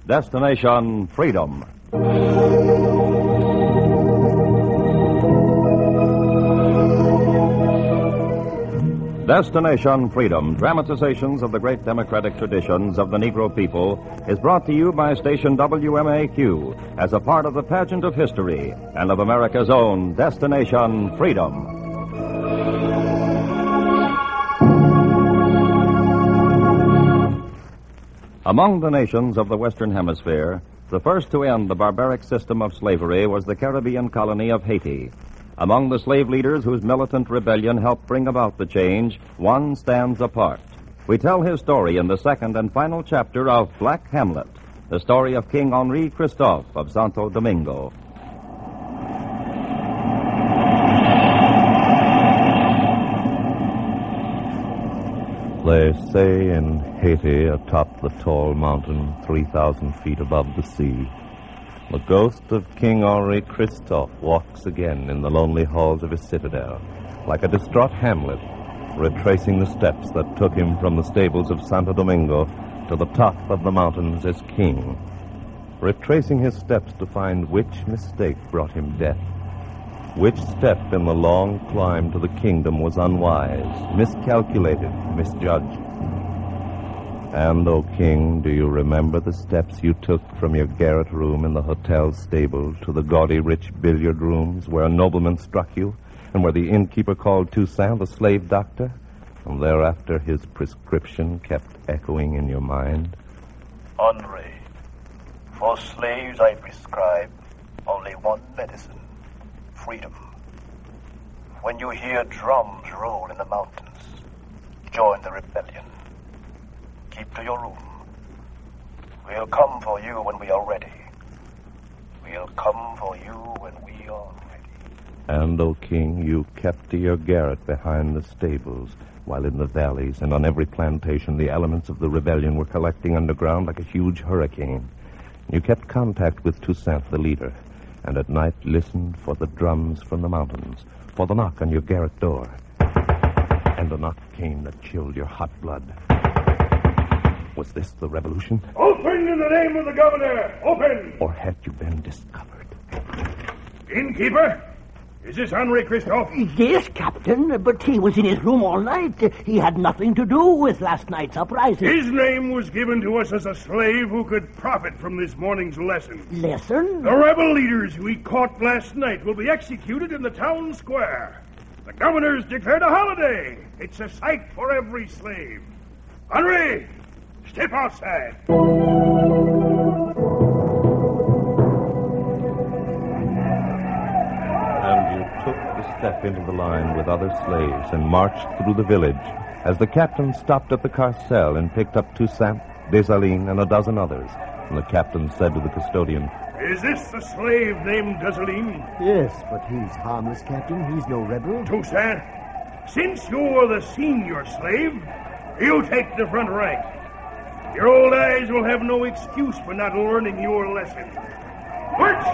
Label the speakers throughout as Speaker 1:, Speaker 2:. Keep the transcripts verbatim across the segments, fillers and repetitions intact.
Speaker 1: Destination Freedom. Destination Freedom, dramatizations of the great democratic traditions of the Negro people, is brought to you by station W M A Q as a part of the pageant of history and of America's own Destination Freedom. Among the nations of the Western Hemisphere, the first to end the barbaric system of slavery was the Caribbean colony of Haiti. Among the slave leaders whose militant rebellion helped bring about the change, one stands apart. We tell his story in the second and final chapter of Black Hamlet, the story of King Henri Christophe of Santo Domingo.
Speaker 2: They say in Haiti, atop the tall mountain three thousand feet above the sea, the ghost of King Henri Christophe walks again in the lonely halls of his citadel, like a distraught Hamlet, retracing the steps that took him from the stables of Santo Domingo to the top of the mountains as king, retracing his steps to find which mistake brought him death, which step in the long climb to the kingdom was unwise, miscalculated, misjudged. And, O King, do you remember the steps you took from your garret room in the hotel stable to the gaudy rich billiard rooms where a nobleman struck you and where the innkeeper called Toussaint the slave doctor, and thereafter his prescription kept echoing in your mind?
Speaker 3: Henri, for slaves I prescribe only one medicine, freedom. When you hear drums roll in the mountains, join the rebellion. Keep to your room. We'll come for you when we are ready. We'll come for you when we are ready.
Speaker 2: And, O King, you kept to your garret behind the stables, while in the valleys and on every plantation the elements of the rebellion were collecting underground like a huge hurricane. You kept contact with Toussaint, the leader, and at night listened for the drums from the mountains, for the knock on your garret door. And the knock came that chilled your hot blood. Was this the revolution?
Speaker 4: Open in the name of the governor! Open!
Speaker 2: Or had you been discovered?
Speaker 4: Innkeeper, is this Henri Christophe?
Speaker 5: Yes, Captain, but he was in his room all night. He had nothing to do with last night's uprising.
Speaker 4: His name was given to us as a slave who could profit from this morning's lesson.
Speaker 5: Lesson?
Speaker 4: The rebel leaders we caught last night will be executed in the town square. The governor's declared a holiday. It's a sight for every slave. Henri! Step outside.
Speaker 2: And you took the step into the line with other slaves and marched through the village as the captain stopped at the carcel and picked up Toussaint, Dessalines, and a dozen others. And the captain said to the custodian,
Speaker 4: Is this the slave named Dessalines?
Speaker 6: Yes, but he's harmless, Captain. He's no rebel.
Speaker 4: Toussaint, since you're the senior slave, you take the front rank. Your old eyes will have no excuse for not learning your lesson. March!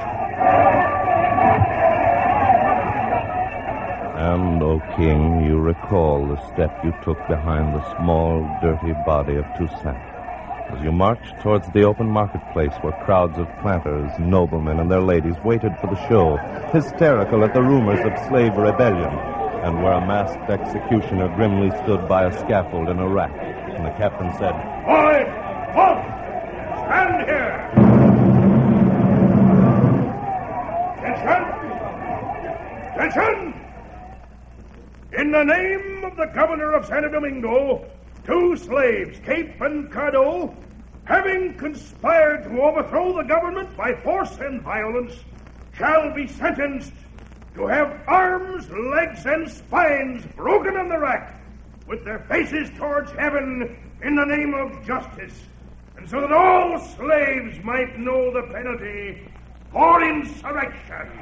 Speaker 2: And, O King, you recall the step you took behind the small, dirty body of Toussaint as you marched towards the open marketplace where crowds of planters, noblemen, and their ladies waited for the show, hysterical at the rumors of slave rebellion, and where a masked executioner grimly stood by a scaffold in a rack. And the captain said,
Speaker 4: Boy, halt! Stand here! Attention! Attention! In the name of the governor of Santo Domingo, two slaves, Cape and Cardo, having conspired to overthrow the government by force and violence, shall be sentenced to have arms, legs, and spines broken on the rack, with their faces towards heaven in the name of justice, and so that all slaves might know the penalty for insurrection.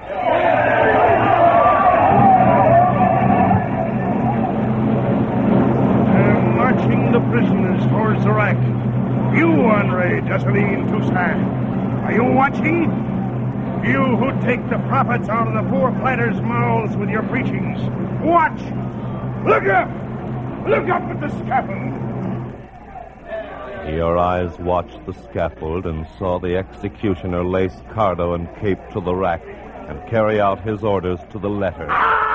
Speaker 4: They're marching the prisoners towards the rack. You, Henri Dessalines Toussaint, are you watching? You who take the profits out of the poor planters' mouths with your preachings, watch! Look up! Look up at the scaffold!
Speaker 2: Your eyes watched the scaffold and saw the executioner lace Cardo and Cape to the rack and carry out his orders to the letter.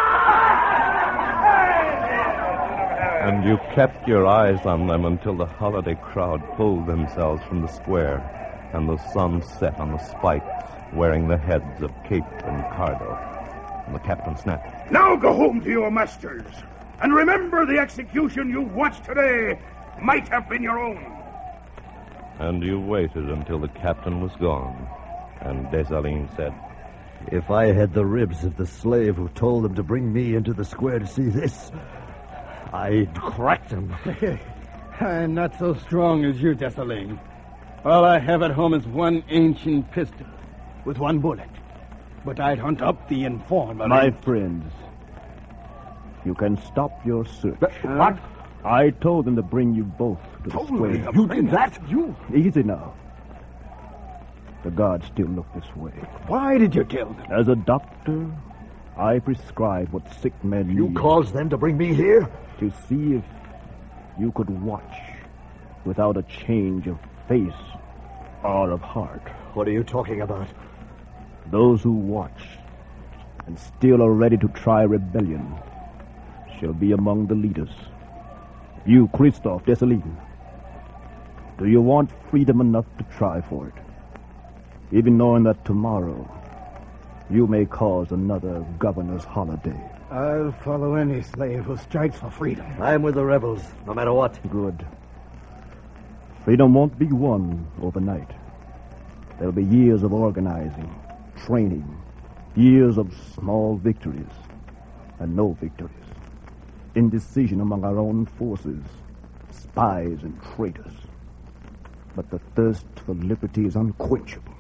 Speaker 2: And you kept your eyes on them until the holiday crowd pulled themselves from the square and the sun set on the spikes wearing the heads of Cape and Cardo. And the captain snapped.
Speaker 4: Now go home to your masters. And remember, the execution you've watched today might have been your own.
Speaker 2: And you waited until the captain was gone. And Dessalines said,
Speaker 6: If I had the ribs of the slave who told them to bring me into the square to see this, I'd crack them.
Speaker 7: I'm not so strong as you, Dessalines. All I have at home is one ancient pistol with one bullet. But I'd hunt up the informer.
Speaker 8: My friends, you can stop your search.
Speaker 7: Uh, what?
Speaker 8: I told them to bring you both to the square.
Speaker 7: You did that? You?
Speaker 8: Easy now. The guards still look this way.
Speaker 7: Why did you tell them?
Speaker 8: As a doctor, I prescribe what sick men
Speaker 6: You
Speaker 8: need.
Speaker 6: caused them to bring me here?
Speaker 8: To see if you could watch without a change of face or of heart.
Speaker 6: What are you talking about?
Speaker 8: Those who watch and still are ready to try rebellion shall be among the leaders. You, Christophe Dessalines, do you want freedom enough to try for it? Even knowing that tomorrow you may cause another governor's holiday.
Speaker 7: I'll follow any slave who strikes for freedom.
Speaker 6: I'm with the rebels, no matter what.
Speaker 8: Good. Freedom won't be won overnight. There'll be years of organizing, training, years of small victories, and no victories. Indecision among our own forces, spies and traitors. But the thirst for liberty is unquenchable.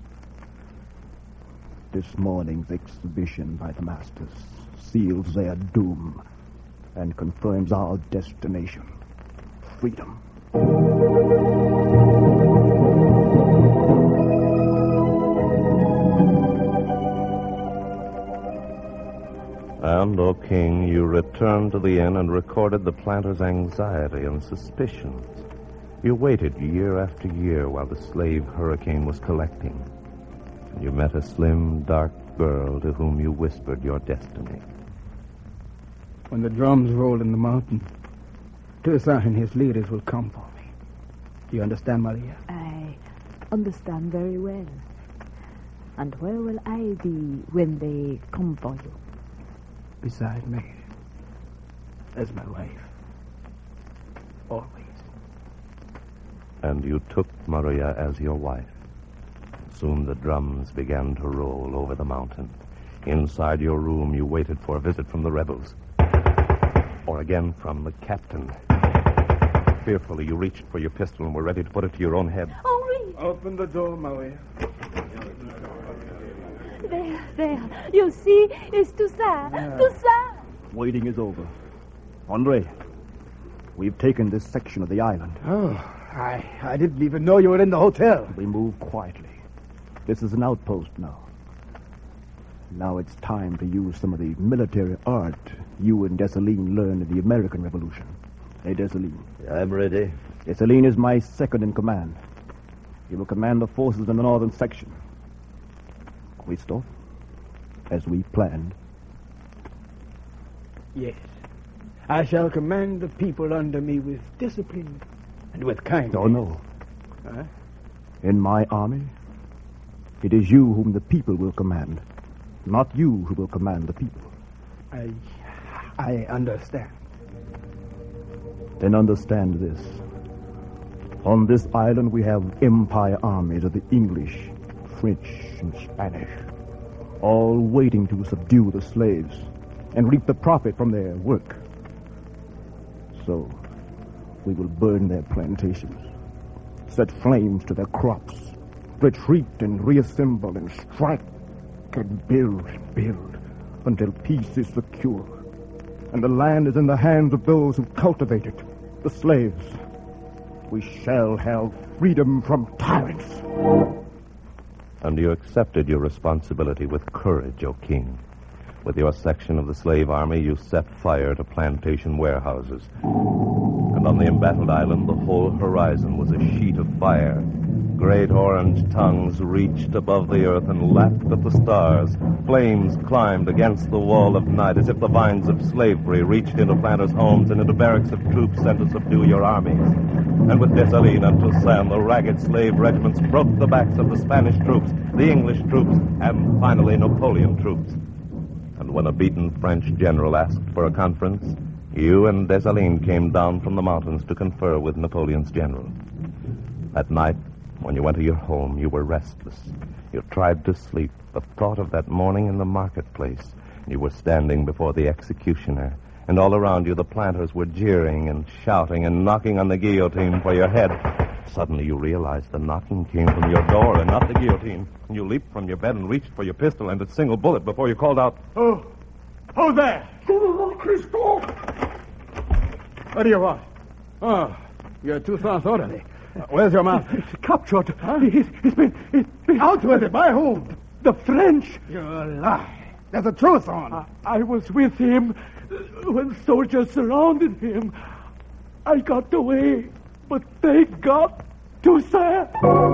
Speaker 8: This morning's exhibition by the masters seals their doom and confirms our destination, freedom.
Speaker 2: And, O king, you returned to the inn and recorded the planter's anxiety and suspicions. You waited year after year while the slave hurricane was collecting. And you met a slim, dark girl to whom you whispered your destiny.
Speaker 7: When the drums roll in the mountain, Toussaint and his leaders will come for me. Do you understand, Maria?
Speaker 9: I understand very well. And where will I be when they come for you?
Speaker 7: Beside me, as my wife. Always.
Speaker 2: And you took Maria as your wife. Soon the drums began to roll over the mountain. Inside your room, you waited for a visit from the rebels. Or again from the captain. Fearfully, you reached for your pistol and were ready to put it to your own head.
Speaker 9: Henri!
Speaker 7: Open the door, Maria.
Speaker 9: There, there. You see, it's Toussaint. Yeah. Toussaint!
Speaker 8: Waiting is over. Andre, we've taken this section of the island.
Speaker 7: Oh, I, I didn't even know you were in the hotel.
Speaker 8: We move quietly. This is an outpost now. Now it's time to use some of the military art you and Dessalines learned in the American Revolution. Hey, Dessalines.
Speaker 6: I'm ready.
Speaker 8: Dessalines is my second in command. He will command the forces in the northern section. Christophe, as we planned.
Speaker 7: Yes. I shall command the people under me with discipline and with kindness.
Speaker 8: Oh, no.
Speaker 7: Huh?
Speaker 8: In my army, it is you whom the people will command, not you who will command the people.
Speaker 7: I... I understand.
Speaker 8: Then understand this. On this island we have empire armies of the English, French, and Spanish, all waiting to subdue the slaves and reap the profit from their work. So, we will burn their plantations, set flames to their crops, retreat and reassemble and strike and build and build until peace is secure and the land is in the hands of those who cultivate it, the slaves. We shall have freedom from tyrants.
Speaker 2: And you accepted your responsibility with courage, O king. With your section of the slave army, you set fire to plantation warehouses. And on the embattled island, the whole horizon was a sheet of fire. Great orange tongues reached above the earth and lapped at the stars. Flames climbed against the wall of night as if the vines of slavery reached into planters' homes and into barracks of troops sent to subdue your armies. And with Dessalines and Toussaint, the ragged slave regiments broke the backs of the Spanish troops, the English troops, and finally Napoleon troops. And when a beaten French general asked for a conference, you and Dessalines came down from the mountains to confer with Napoleon's general. At night, when you went to your home, you were restless. You tried to sleep, but thought of that morning in the marketplace. You were standing before the executioner, and all around you the planters were jeering and shouting and knocking on the guillotine for your head. Suddenly you realized the knocking came from your door and not the guillotine. You leaped from your bed and reached for your pistol and its single bullet before you called out,
Speaker 7: Oh, oh there! General Christophe! What do you want? Oh, you're Toussaint's orderly. Uh, where's your man?
Speaker 5: He's captured. Huh? He's, he's been... He's been...
Speaker 7: Out with it. By whom?
Speaker 5: The French.
Speaker 7: You lie. There's a truth on.
Speaker 5: I, I was with him when soldiers surrounded him. I got away, but they got Toussaint.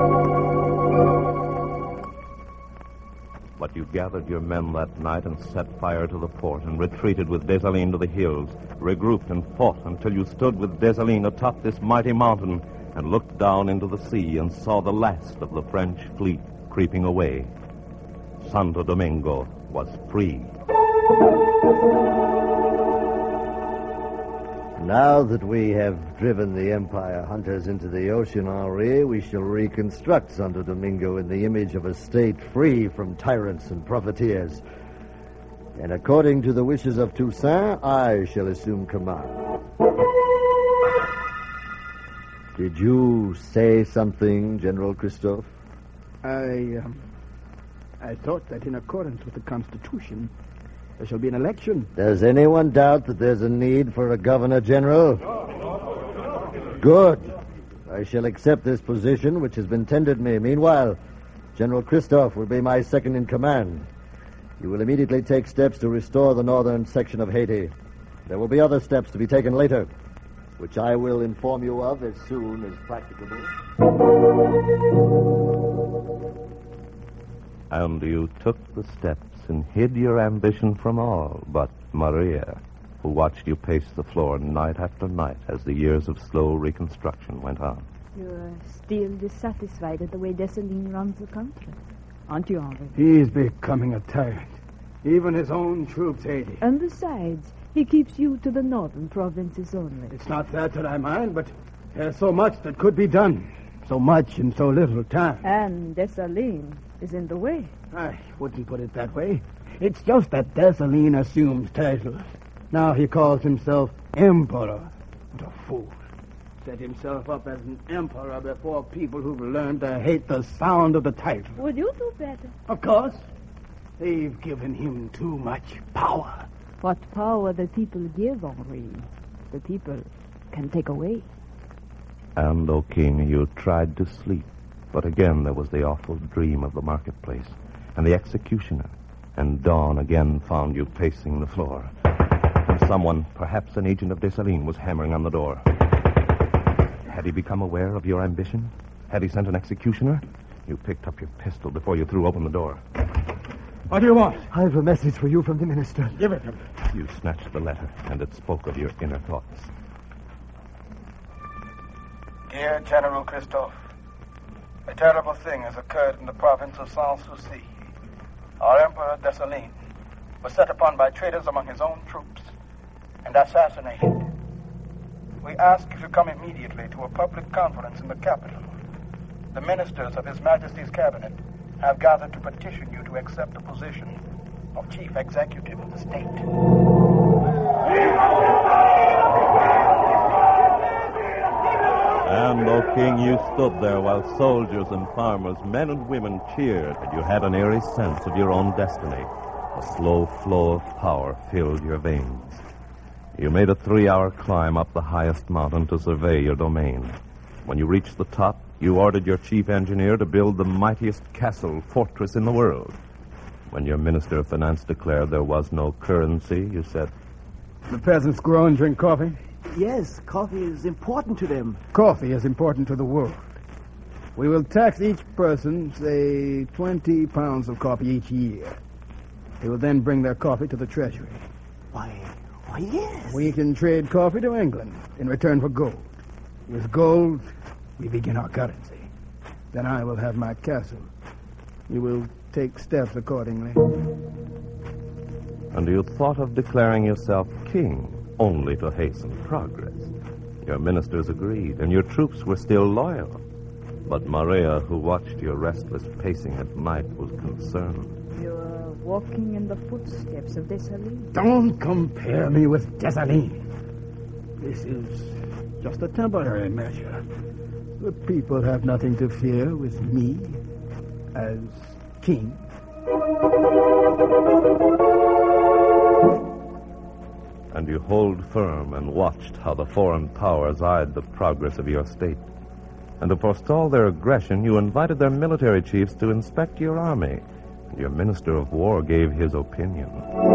Speaker 2: But you gathered your men that night and set fire to the fort and retreated with Dessalines to the hills, regrouped and fought until you stood with Dessalines atop this mighty mountain and looked down into the sea and saw the last of the French fleet creeping away. Santo Domingo was free.
Speaker 6: Now that we have driven the Empire hunters into the ocean, Henri, we shall reconstruct Santo Domingo in the image of a state free from tyrants and profiteers. And according to the wishes of Toussaint, I shall assume command. Did you say something, General Christophe?
Speaker 7: I, um, I thought that in accordance with the Constitution, there shall be an election.
Speaker 6: Does anyone doubt that there's a need for a Governor General? Good. I shall accept this position, which has been tendered me. Meanwhile, General Christophe will be my second in command. You will immediately take steps to restore the northern section of Haiti. There will be other steps to be taken later, which I will inform you of as soon as practicable.
Speaker 2: And you took the steps and hid your ambition from all but Maria, who watched you pace the floor night after night as the years of slow reconstruction went on.
Speaker 9: You're still dissatisfied at the way Dessalines runs the country, aren't you, Henri?
Speaker 7: He's becoming a tyrant. Even his own troops hate him.
Speaker 9: And besides, he keeps you to the northern provinces only.
Speaker 7: It's not that that I mind, but there's so much that could be done. So much in so little time.
Speaker 9: And Dessalines is in the way.
Speaker 7: I wouldn't put it that way. It's just that Dessalines assumes titles. Now he calls himself Emperor. What a fool. Set himself up as an emperor before people who've learned to hate the sound of the title.
Speaker 9: Would you do better?
Speaker 7: Of course. They've given him too much power.
Speaker 9: What power the people give, Henri, the people can take away.
Speaker 2: And, O King, you tried to sleep. But again there was the awful dream of the marketplace, and the executioner, and dawn again found you pacing the floor. And someone, perhaps an agent of Dessalines, was hammering on the door. Had he become aware of your ambition? Had he sent an executioner? You picked up your pistol before you threw open the door.
Speaker 7: What do you want?
Speaker 6: I have a message for you from the minister.
Speaker 7: Give it to me.
Speaker 2: You snatched the letter, and it spoke of your inner thoughts.
Speaker 10: Dear General Christophe, a terrible thing has occurred in the province of Sans-Souci. Our Emperor Dessalines was set upon by traitors among his own troops and assassinated. We ask you to come immediately to a public conference in the capital. The ministers of His Majesty's cabinet have gathered to petition you to accept the position of chief executive of the state.
Speaker 2: And, O King, you stood there while soldiers and farmers, men and women cheered, and you had an eerie sense of your own destiny. A slow flow of power filled your veins. You made a three-hour climb up the highest mountain to survey your domain. When you reached the top, you ordered your chief engineer to build the mightiest castle fortress in the world. When your Minister of Finance declared there was no currency, you said,
Speaker 7: The peasants grow and drink coffee?
Speaker 11: Yes, coffee is important to them.
Speaker 7: Coffee is important to the world. We will tax each person, say, twenty pounds of coffee each year. They will then bring their coffee to the treasury.
Speaker 11: Why, why, yes.
Speaker 7: We can trade coffee to England in return for gold. With gold, we begin our currency. Then I will have my castle. You will take steps accordingly.
Speaker 2: And you thought of declaring yourself king, only to hasten progress. Your ministers agreed, and your troops were still loyal. But Maria, who watched your restless pacing at night, was concerned.
Speaker 9: You are walking in the footsteps of Dessalines.
Speaker 7: Don't compare me with Dessalines. This is just a temporary measure. The people have nothing to fear with me as king.
Speaker 2: And you hold firm and watched how the foreign powers eyed the progress of your state. And to forestall their aggression, you invited their military chiefs to inspect your army. Your Minister of War gave his opinion.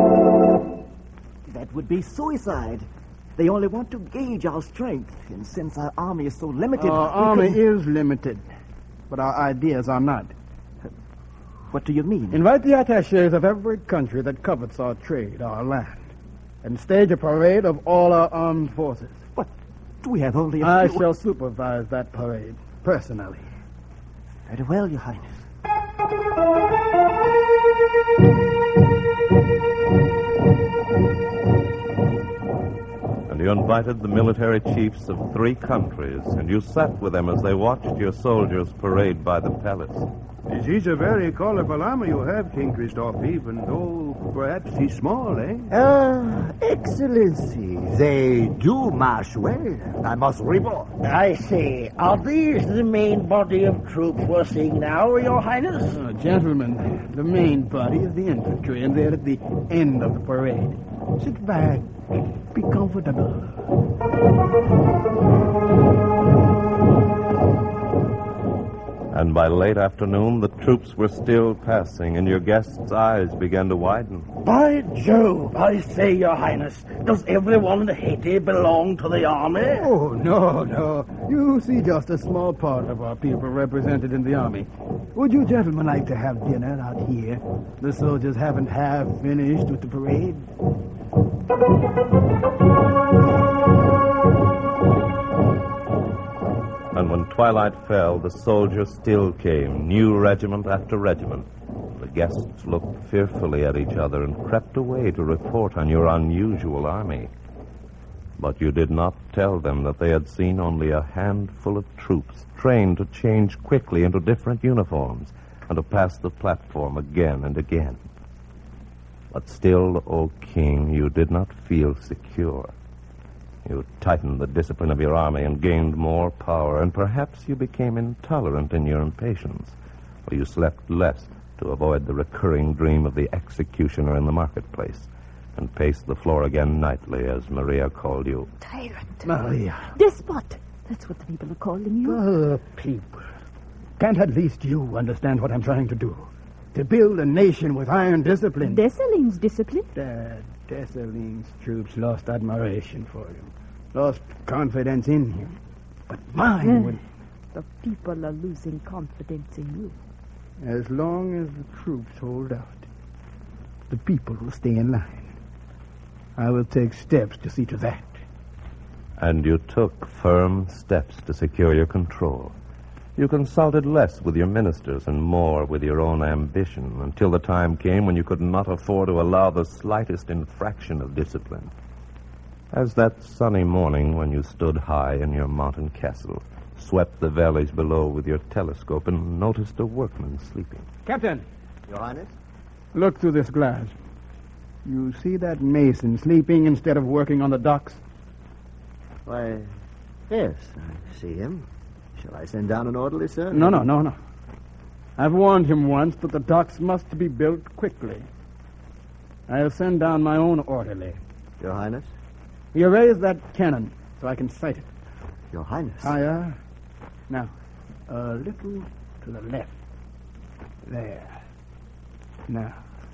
Speaker 11: That would be suicide. They only want to gauge our strength, and since our army is so limited...
Speaker 7: Our army can... is limited, but our ideas are not.
Speaker 11: What do you mean?
Speaker 7: Invite the attachés of every country that covets our trade, our land, and stage a parade of all our armed forces.
Speaker 11: But we have only a
Speaker 7: I
Speaker 11: few...
Speaker 7: shall supervise that parade, personally.
Speaker 11: Very well, Your Highness.
Speaker 2: And you invited the military chiefs of three countries, and you sat with them as they watched your soldiers parade by the palace.
Speaker 4: This is a very colorful army you have, King Christophe, even though perhaps he's small, eh?
Speaker 12: Ah, Excellency, they do march well. I must report. I say, are these the main body of troops we're seeing now, Your Highness?
Speaker 7: Uh, gentlemen, the main body is the infantry, and they're at the end of the parade. Sit back. Be comfortable.
Speaker 2: And by late afternoon, the troops were still passing, and your guests' eyes began to widen.
Speaker 12: By Jove, I say, Your Highness, does everyone in Haiti belong to the army?
Speaker 7: Oh, no, no. You see just a small part of our people represented in the army. Would you gentlemen like to have dinner out here? The soldiers haven't half finished with the parade.
Speaker 2: And when twilight fell, the soldiers still came, new regiment after regiment. The guests looked fearfully at each other and crept away to report on your unusual army. But you did not tell them that they had seen only a handful of troops trained to change quickly into different uniforms and to pass the platform again and again. But still, O King, you did not feel secure. You tightened the discipline of your army and gained more power, and perhaps you became intolerant in your impatience, or you slept less to avoid the recurring dream of the executioner in the marketplace, and paced the floor again nightly as Maria called you.
Speaker 9: Tyrant.
Speaker 7: Maria.
Speaker 9: Despot. That's what the people are calling you.
Speaker 7: The people. Can't at least you understand what I'm trying to do? To build a nation with iron discipline.
Speaker 9: Dessalines' discipline?
Speaker 7: Dad, Dessalines' troops lost admiration for him, lost confidence in him. But mine would...
Speaker 9: The people are losing confidence in you.
Speaker 7: As long as the troops hold out, the people will stay in line. I will take steps to see to that.
Speaker 2: And you took firm steps to secure your control. You consulted less with your ministers and more with your own ambition until the time came when you could not afford to allow the slightest infraction of discipline. As that sunny morning when you stood high in your mountain castle, swept the valleys below with your telescope and noticed a workman sleeping.
Speaker 7: Captain!
Speaker 6: Your Highness?
Speaker 7: Look through this glass. You see that mason sleeping instead of working on the docks?
Speaker 6: Why, yes, I see him. Shall I send down an orderly, sir?
Speaker 7: No, no, no, no. I've warned him once that the docks must be built quickly. I'll send down my own orderly.
Speaker 6: Your Highness?
Speaker 7: You raise that cannon so I can sight it.
Speaker 6: Your Highness?
Speaker 7: Higher. Now, a little to the left. There. Now,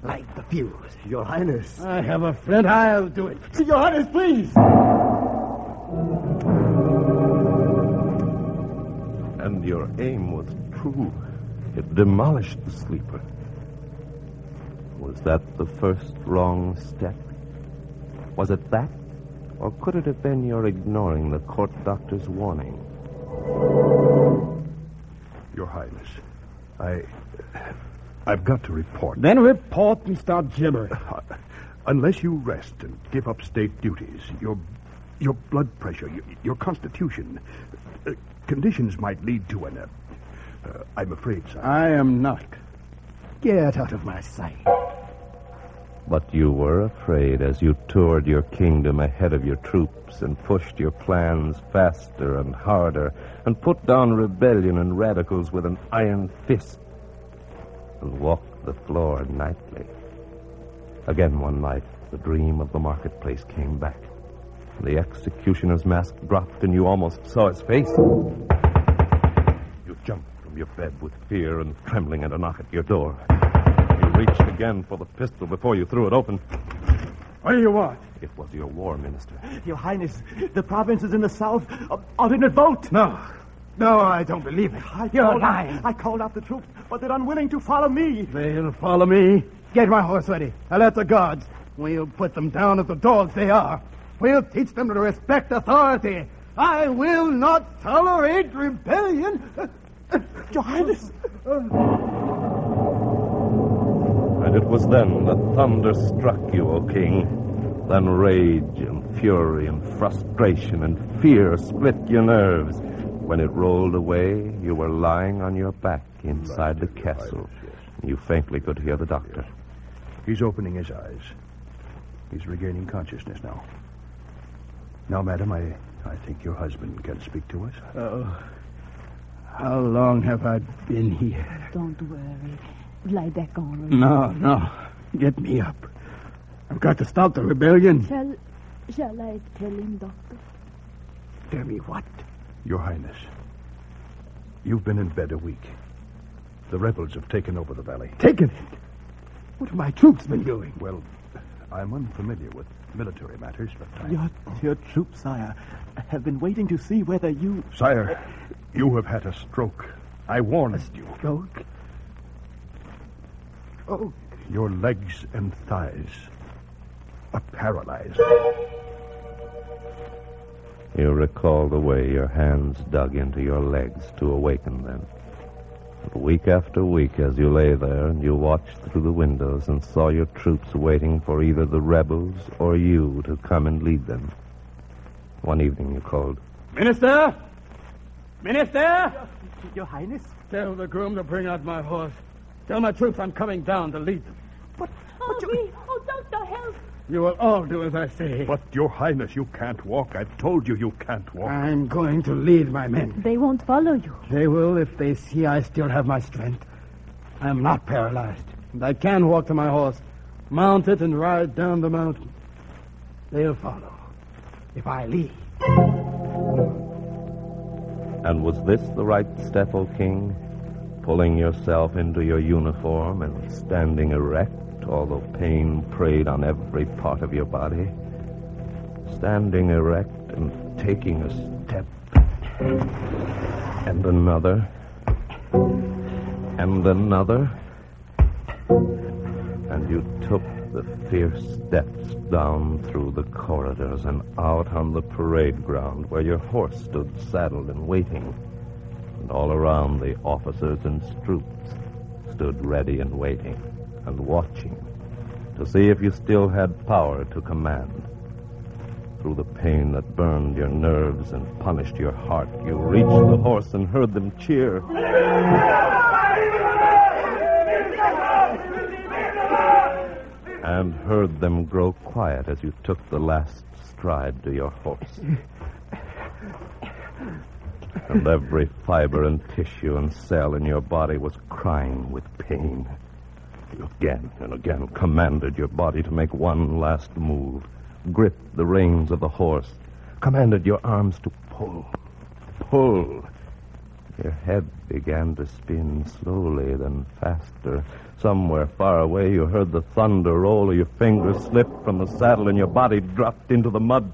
Speaker 7: Light the fuse.
Speaker 6: Your Highness.
Speaker 7: I have a flint. I'll do it.
Speaker 5: Your Highness, please.
Speaker 2: And your aim was true. It demolished the sleeper. Was that the first wrong step? Was it that? Or could it have been your ignoring the court doctor's warning?
Speaker 4: Your Highness, I... I've got to report.
Speaker 7: Then report and start gibbering.
Speaker 4: Uh, unless you rest and give up state duties, your your blood pressure, your, your constitution, uh, conditions might lead to an... Uh, uh, I'm afraid, sir.
Speaker 7: I am not. Get out of my sight.
Speaker 2: But you were afraid as you toured your kingdom ahead of your troops and pushed your plans faster and harder and put down rebellion and radicals with an iron fist and walked the floor nightly. Again one night, the dream of the marketplace came back. The executioner's mask dropped and you almost saw his face. You jumped from your bed with fear and trembling at a knock at your door. You reached again for the pistol before you threw it open.
Speaker 7: What do you want?
Speaker 2: It was your war minister.
Speaker 11: Your Highness, the provinces in the south are, are in revolt.
Speaker 7: No. No, I don't believe it.
Speaker 11: I
Speaker 7: You're
Speaker 11: called
Speaker 7: lying.
Speaker 11: Out, I called out the troops, but they're unwilling to follow me.
Speaker 7: They'll follow me. Get my horse ready. Alert the guards. We'll put them down as the dogs they are. We'll teach them to respect authority. I will not tolerate rebellion.
Speaker 11: Your Highness.
Speaker 2: And it was then that thunder struck you, O king. Then rage and fury and frustration and fear split your nerves. When it rolled away, you were lying on your back inside the castle. You faintly could hear the doctor.
Speaker 4: He's opening his eyes. He's regaining consciousness now. Now, madam, I, I think your husband can speak to us.
Speaker 7: Oh, how long have I been here?
Speaker 9: Don't worry. Lie back on.
Speaker 7: No, no. Get me up. I've got to stop the rebellion.
Speaker 9: Shall, shall I tell him, Doctor?
Speaker 7: Tell me what?
Speaker 4: Your Highness, you've been in bed a week. The rebels have taken over the valley.
Speaker 7: Taken it? What have my troops been doing?
Speaker 4: Well, I'm unfamiliar with military matters, but I...
Speaker 11: Your, your troops, sire, have been waiting to see whether you...
Speaker 4: Sire, you have had a stroke. I warned you.
Speaker 7: Stroke? Oh.
Speaker 4: Your legs and thighs are paralyzed.
Speaker 2: You recall the way your hands dug into your legs to awaken them. But week after week, as you lay there and you watched through the windows and saw your troops waiting for either the rebels or you to come and lead them. One evening you called,
Speaker 7: Minister! Minister!
Speaker 11: Your Highness?
Speaker 7: Tell the groom to bring out my horse. Tell my troops I'm coming down to lead them.
Speaker 11: But,
Speaker 9: oh,
Speaker 11: but
Speaker 9: me. Oh, Doctor, help!
Speaker 7: You will all do as I say.
Speaker 4: But, Your Highness, you can't walk. I've told you you can't walk.
Speaker 7: I'm going to lead my men.
Speaker 9: They won't follow you.
Speaker 7: They will if they see I still have my strength. I am not paralyzed. And I can walk to my horse, mount it, and ride down the mountain. They'll follow if I lead.
Speaker 2: And was this the right step, O king? Pulling yourself into your uniform and standing erect, although pain preyed on every part of your body. Standing erect and taking a step. And another. And another. And you took the fierce steps down through the corridors and out on the parade ground where your horse stood saddled and waiting. And all around the officers and troops stood ready and waiting and watching to see if you still had power to command. Through the pain that burned your nerves and punished your heart, you reached the horse and heard them cheer. And heard them grow quiet as you took the last stride to your horse. And every fiber and tissue and cell in your body was crying with pain. You again and again commanded your body to make one last move, gripped the reins of the horse, commanded your arms to pull, pull. Your head began to spin slowly, then faster. Somewhere far away, you heard the thunder roll. Your fingers slipped from the saddle, and your body dropped into the mud.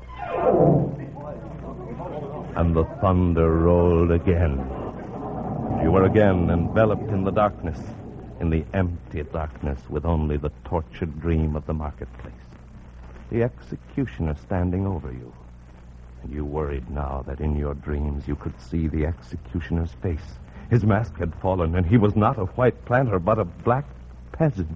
Speaker 2: And the thunder rolled again. You were again enveloped in the darkness, in the empty darkness, with only the tortured dream of the marketplace. The executioner standing over you. And you worried now that in your dreams you could see the executioner's face. His mask had fallen, and he was not a white planter, but a black peasant.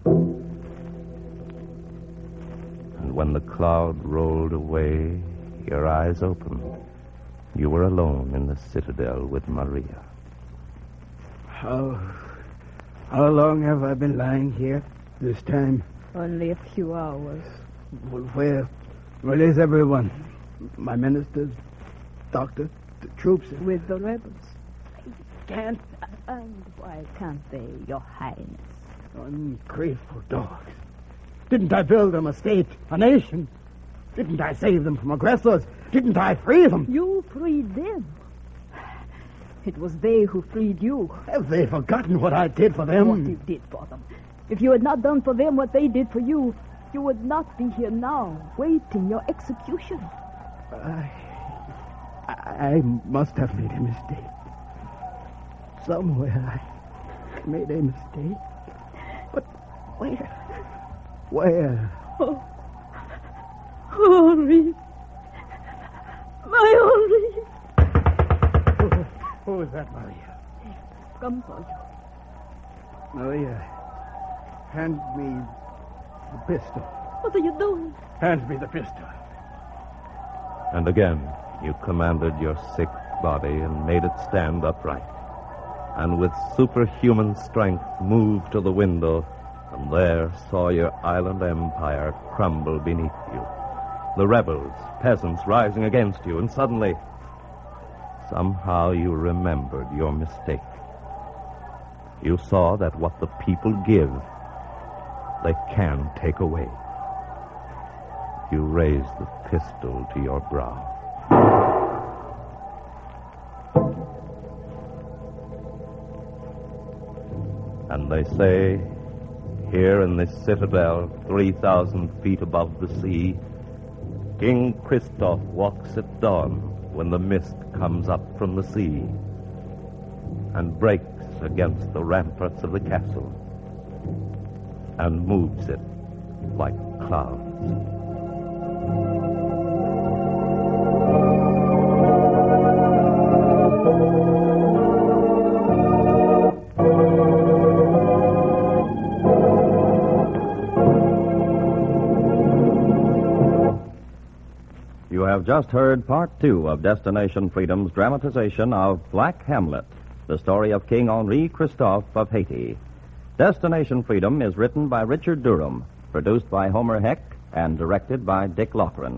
Speaker 2: And when the cloud rolled away, your eyes opened. You were alone in the citadel with Maria.
Speaker 7: How... How long have I been lying here this time?
Speaker 9: Only a few hours.
Speaker 7: Well, where... Where is everyone? My ministers, doctor, the troops?
Speaker 9: With the rebels.
Speaker 7: Can't...
Speaker 9: And why can't they, Your Highness?
Speaker 7: Ungrateful dogs. Didn't I build them a state, a nation? Didn't I save them from aggressors? Didn't I free them?
Speaker 9: You freed them. It was they who freed you.
Speaker 7: Have they forgotten what I did for them?
Speaker 9: What you did for them. If you had not done for them what they did for you, you would not be here now, waiting your execution.
Speaker 7: I... I must have made a mistake. Somewhere I made a mistake. But where? Where?
Speaker 9: Oh, Henri. My Henri.
Speaker 7: Who, who is that, Maria?
Speaker 9: Come for you.
Speaker 7: Maria, hand me the pistol.
Speaker 9: What are you doing?
Speaker 7: Hand me the pistol.
Speaker 2: And again, you commanded your sick body and made it stand upright. And with superhuman strength moved to the window, and there saw your island empire crumble beneath you. The rebels, peasants rising against you, and suddenly, somehow you remembered your mistake. You saw that what the people give, they can take away. You raised the pistol to your brow. And they say, here in this citadel, three thousand feet above the sea, King Christoph walks at dawn when the mist comes up from the sea and breaks against the ramparts of the castle and moves it like clouds.
Speaker 1: You have just heard part two of Destination Freedom's dramatization of Black Hamlet, the story of King Henri Christophe of Haiti. Destination Freedom is written by Richard Durham, produced by Homer Heck, and directed by Dick Loughran.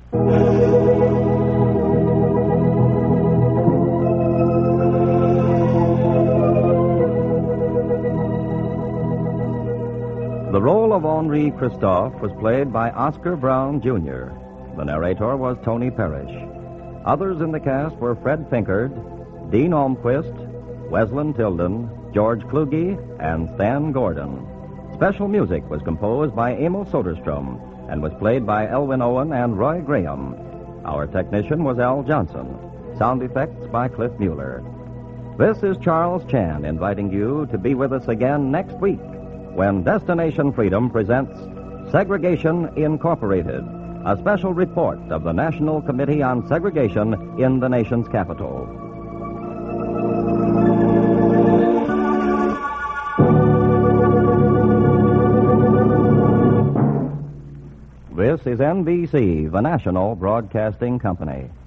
Speaker 1: The role of Henri Christophe was played by Oscar Brown, Junior The narrator was Tony Parrish. Others in the cast were Fred Pinkard, Dean Almquist, Wesleyan Tilden, George Kluge, and Stan Gordon. Special music was composed by Emil Soderstrom and was played by Elwin Owen and Roy Graham. Our technician was Al Johnson. Sound effects by Cliff Mueller. This is Charles Chan inviting you to be with us again next week when Destination Freedom presents Segregation Incorporated, a special report of the National Committee on Segregation in the nation's capital. This is N B C, the national broadcasting company.